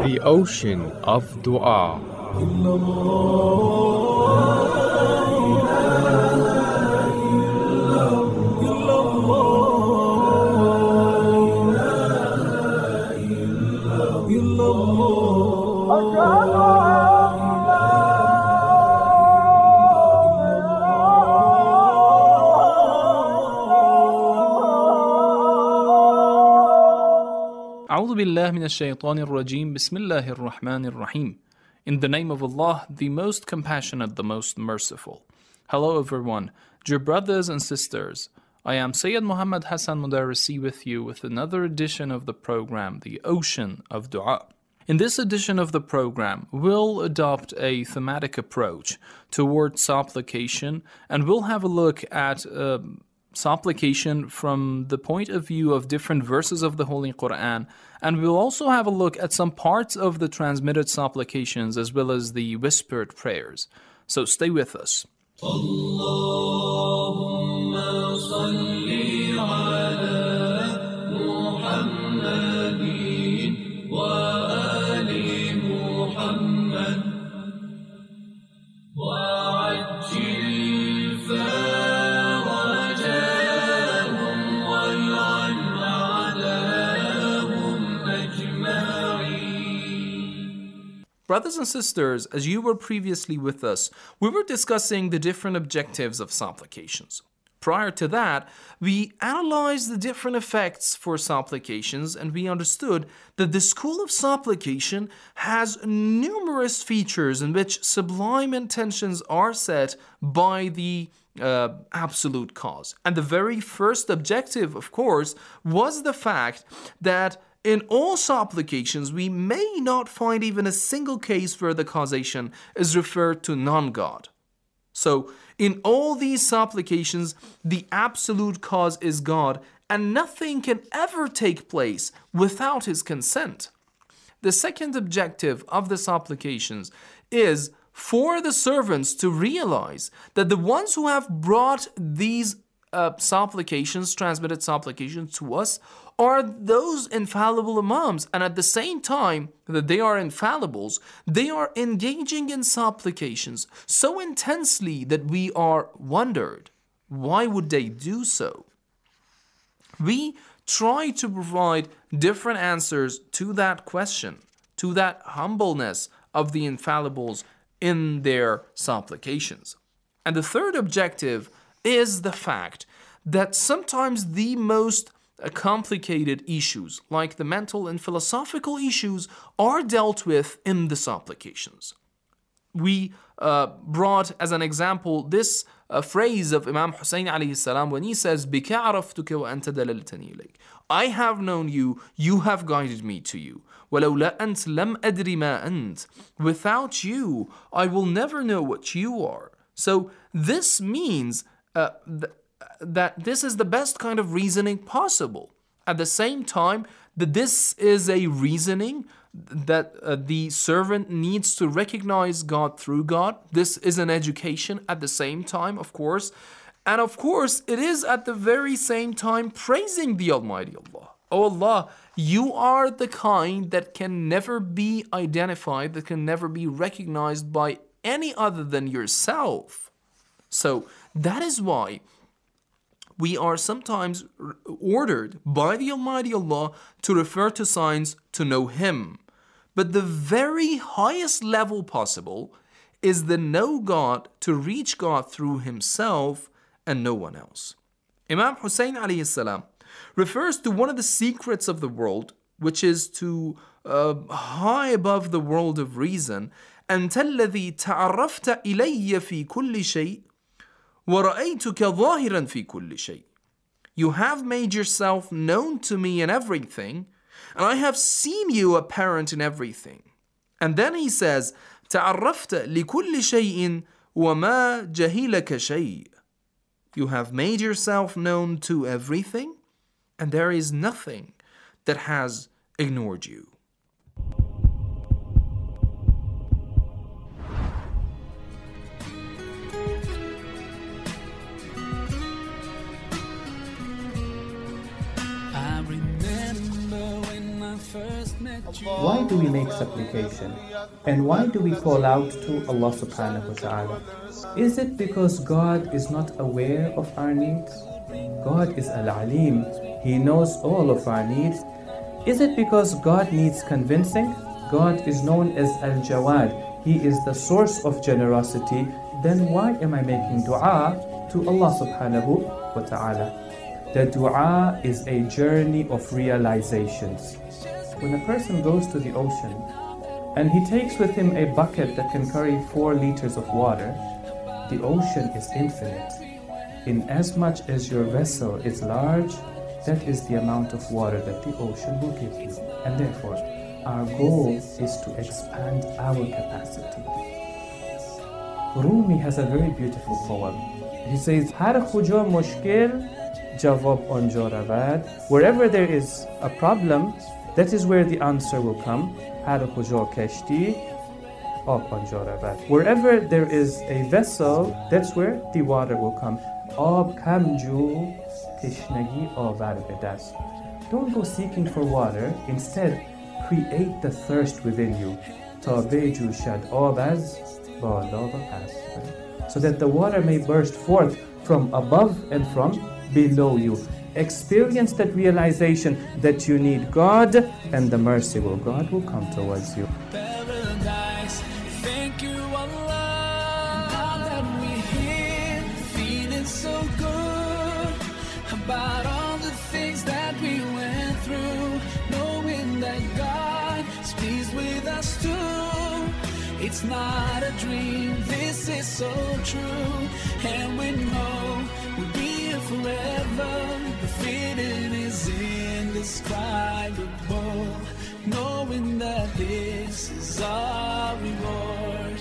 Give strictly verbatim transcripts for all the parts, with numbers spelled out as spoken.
The ocean of dua. أعوذ بالله من الشيطان الرجيم بسم الله الرحمن الرحيم. In the name of Allah, the most compassionate, the most merciful. Hello everyone, dear brothers and sisters. I am Sayyid Muhammad Hassan Mudarrisi with you with another edition of the program, The Ocean of Dua. In this edition of the program, we'll adopt a thematic approach towards supplication, and we'll have a look at uh, supplication from the point of view of different verses of the Holy Quran, and we'll also have a look at some parts of the transmitted supplications as well as the whispered prayers. So stay with us. Allahumma salli ala Muhammadin wa ali Muhammad wa ajil farajahum wal'an a'dahum ajma'in. Brothers and sisters, as you were previously with us, we were discussing the different objectives of supplications. Prior to that, we analyzed the different effects for supplications, and we understood that the school of supplication has numerous features in which sublime intentions are set by the uh, absolute cause. And the very first objective, of course, was the fact that in all supplications, we may not find even a single case where the causation is referred to non-God. So, in all these supplications, the absolute cause is God, and nothing can ever take place without His consent. The second objective of the supplications is for the servants to realize that the ones who have brought these uh, supplications, transmitted supplications to us, are those infallible imams, and at the same time that they are infallibles, they are engaging in supplications so intensely that we are wondered, why would they do so? We try to provide different answers to that question, to that humbleness of the infallibles in their supplications. And the third objective is the fact that sometimes the most Uh, complicated issues, like the mental and philosophical issues, are dealt with in the supplications. We uh, brought as an example this uh, phrase of Imam Hussein alayhi salam when he says, بِكَ عَرَفْتُكَ وَأَنْتَ دَلَلْتَنِي إِلَيْكَ. I have known you, you have guided me to you. وَلَوْلَا أَنْتَ لَمْ أَدْرِ مَا أَنْتَ. Without you, I will never know what you are. So this means uh, th- that this is the best kind of reasoning possible. At the same time, that this is a reasoning that uh, the servant needs to recognize God through God. This is an education at the same time, of course. And of course, it is at the very same time praising the Almighty Allah. Oh Allah, you are the kind that can never be identified, that can never be recognized by any other than yourself. So that is why we are sometimes ordered by the Almighty Allah to refer to signs to know Him. But the very highest level possible is the know God, to reach God through Himself and no one else. Imam Hussein alayhi salam refers to one of the secrets of the world, which is to uh, high above the world of reason. أنت الذي تعرفت إلي في كل شيء وَرَأَيْتُكَ ظَاهِرًا فِي كُلِّ شَيْءٍ. You have made yourself known to me in everything, and I have seen you apparent in everything. And then he says, تَعَرَّفْتَ لِكُلِّ شَيْءٍ وَمَا جَهِلَكَ شَيْءٍ. You have made yourself known to everything, and there is nothing that has ignored you. I remember when I first Why do we make supplication? And why do we call out to Allah subhanahu wa ta'ala? Is it because God is not aware of our needs? God is Al-Alim. He knows all of our needs. Is it because God needs convincing? God is known as Al-Jawad. He is the source of generosity. Then why am I making dua to Allah subhanahu wa ta'ala? The dua is a journey of realizations. When a person goes to the ocean and he takes with him a bucket that can carry four liters of water, the ocean is infinite. In as much as your vessel is large, that is the amount of water that the ocean will give you. And therefore, our goal is to expand our capacity. Rumi has a very beautiful poem. He says, Har khuja mushkil jawab anja ravad. Wherever there is a problem, that is where the answer will come. Har khuja kashti ab anja ravad. Wherever there is a vessel, that's where the water will come. Ab kamju tishnagi avar bedast. Don't go seeking for water. Instead, create the thirst within you. Ta beju shad ab az bala va pas. So that the water may burst forth from above and from below you. Experience that realization that you need God, and the merciful God will come towards you. Paradise, thank you Allah. Now that we're here, feeling so good about all the things that we went through, knowing that God is pleased with us too. It's not a dream, this is so true, and we know we'll be here forever. The feeling is indescribable, knowing that this is our reward.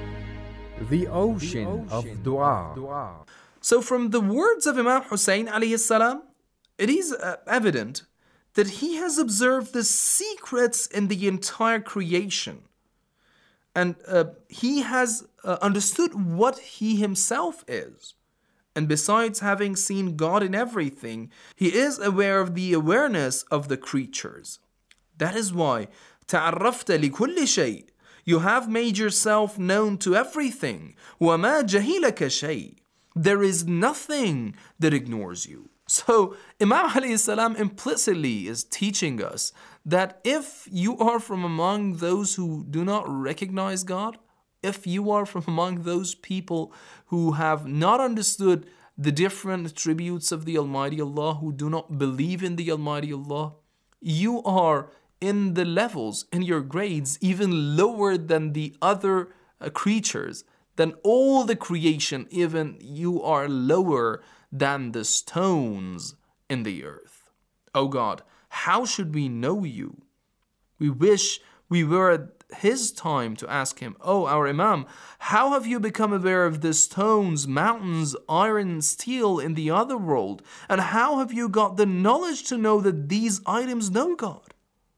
The ocean of dua. So from the words of Imam Hussein alayhi salam, it is uh, evident that he has observed the secrets in the entire creation. And uh, he has uh, understood what he himself is. And besides having seen God in everything, he is aware of the awareness of the creatures. That is why, تَعَرَّفْتَ لِكُلِّ شَيْءٍ, you have made yourself known to everything. وَمَا جَهِلَكَ شَيْءٍ, there is nothing that ignores you. So Imam alayhi salam implicitly is teaching us that if you are from among those who do not recognize God, if you are from among those people who have not understood the different attributes of the Almighty Allah, who do not believe in the Almighty Allah, you are in the levels, in your grades, even lower than the other uh, creatures, than all the creation. Even you are lower than the stones in the earth. Oh God, how should we know you? We wish we were at his time to ask him, oh, our Imam, how have you become aware of the stones, mountains, iron, steel in the other world? And how have you got the knowledge to know that these items know God?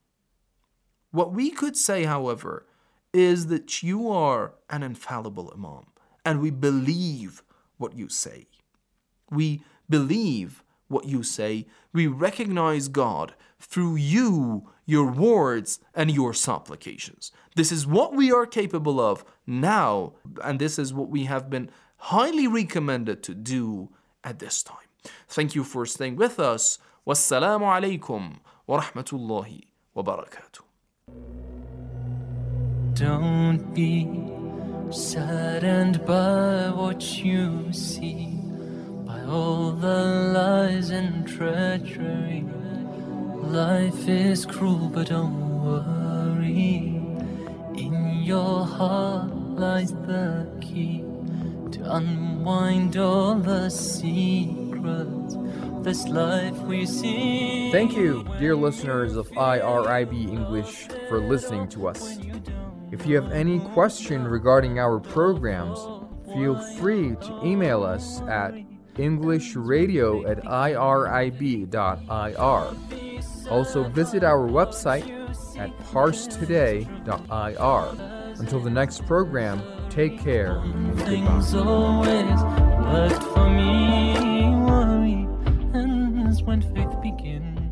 What we could say, however, is that you are an infallible Imam, and we believe what you say. We believe what you say. We recognize God through you, your words, and your supplications. This is what we are capable of now, and this is what we have been highly recommended to do at this time. Thank you for staying with us. Wassalamu alaikum wa rahmatullahi wa barakatuh. Don't be saddened by what you see, by all the lies and treachery. Life is cruel, but don't worry. In your heart lies the key to unwind all the secrets of this life we see. Thank you, dear listeners of I R I B English, for listening to us. If you have any question regarding our programs, feel free to email us at englishradio at irib dot I R. Also visit our website at parse today dot I R. Until the next program, take care and Things goodbye. always worked for me. Worry ends when faith begins.